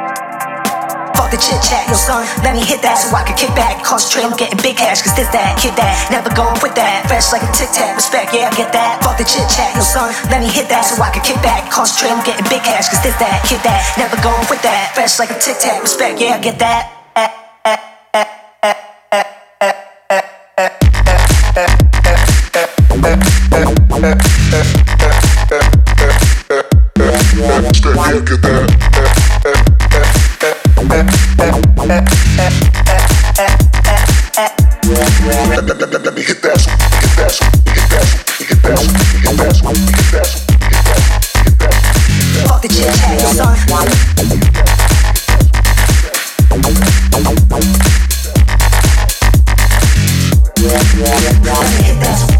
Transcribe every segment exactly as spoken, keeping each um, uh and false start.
Fuck the chit chat, yo son, let me hit that so I can kick back, concentrate on getting big cash, cause this that, kid that, never going with that, fresh like a tic tac, respect, yeah I get that. Fuck the chit chat, yo son, let me hit that so I can kick back, concentrate on getting big cash, cause this that, kid that, never going with that, fresh like a tic tac, respect, yeah I get that. Yeah, get that. Let me hit that, hit that, hit that, hit that, hit that, hit that, hit that. Fuck the chit chat, yo son. Let me hit that.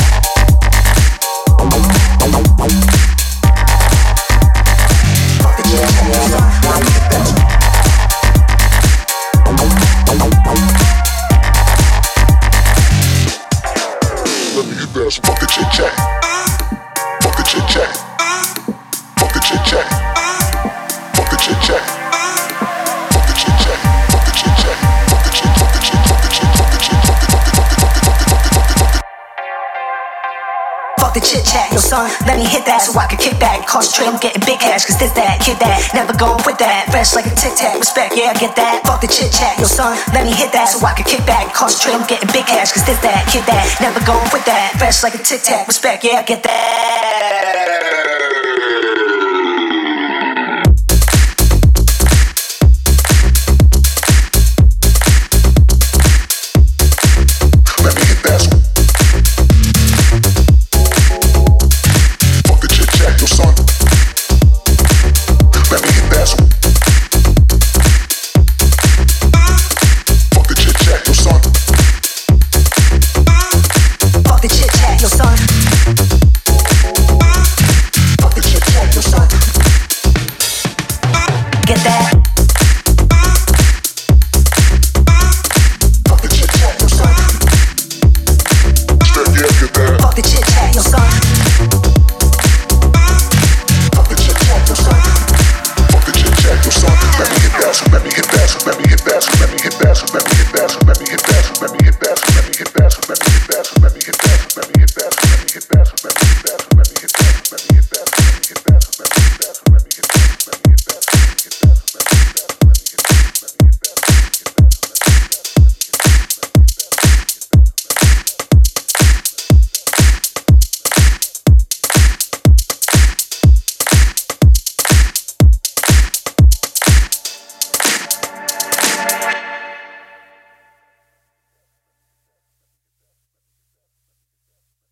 Fuck the chit chat. Fuck the chit chat. Fuck the chit chat. Fuck the chit chat. Fuck the chit chat. Fuck the chit chat. Fuck the chit. Fuck the chit. Fuck the chit. Fuck the chit. Fuck the chit. Fuck the chit chat, yo son, let me hit that so I can kick back, concentrate on getting big cash, cause this that, kid that, never going with that, fresh like a tic tac, respect, yeah I get that. Fuck the chit chat, yo son, let me hit that so I can kick back, concentrate on getting big cash, cause this that, kid that, never going with that, fresh like a tic tac, respect, yeah I get that.